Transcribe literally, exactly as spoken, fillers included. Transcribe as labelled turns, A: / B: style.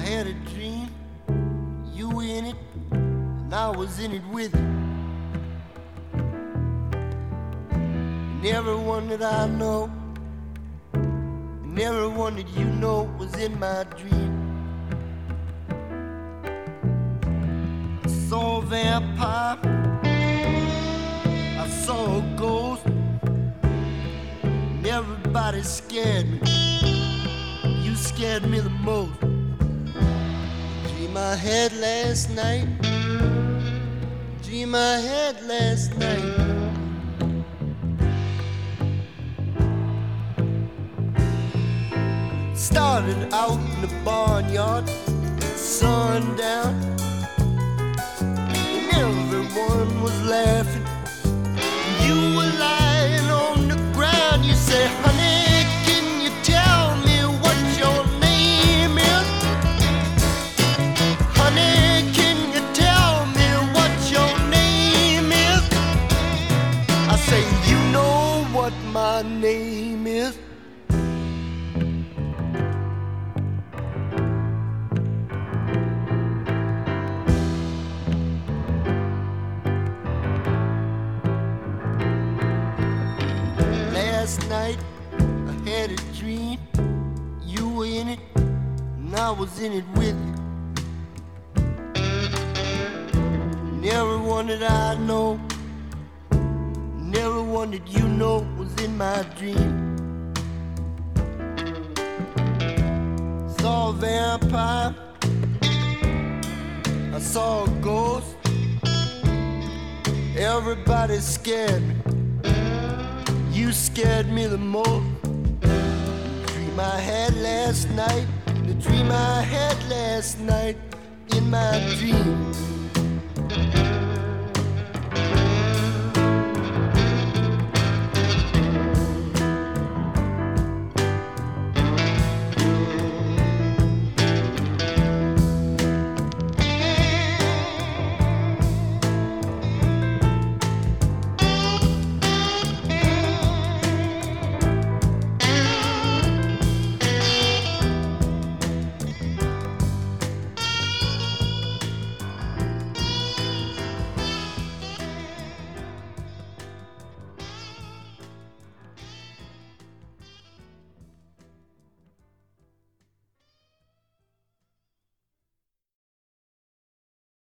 A: had a dream, you were in it, and I was in it with you. And everyone that I know, and everyone that you know was in my dream. I saw a vampire, I saw a ghost, and everybody scared me. You scared me the most. The dream I had last night, the dream I had last night. Started out in the barnyard, sundown, and everyone was laughing. You were lying on the ground. You say, honey, can you tell me what your name is? Honey, can you tell me what your name is? I say, you know what my name is. Last night I had a dream, you were in it, and I was in it with you. And everyone that I know, and everyone that you know was in my dream. Saw a vampire, I saw a ghost, everybody scared me. You scared me the most. The dream I had last night, the dream I had last night in my dream.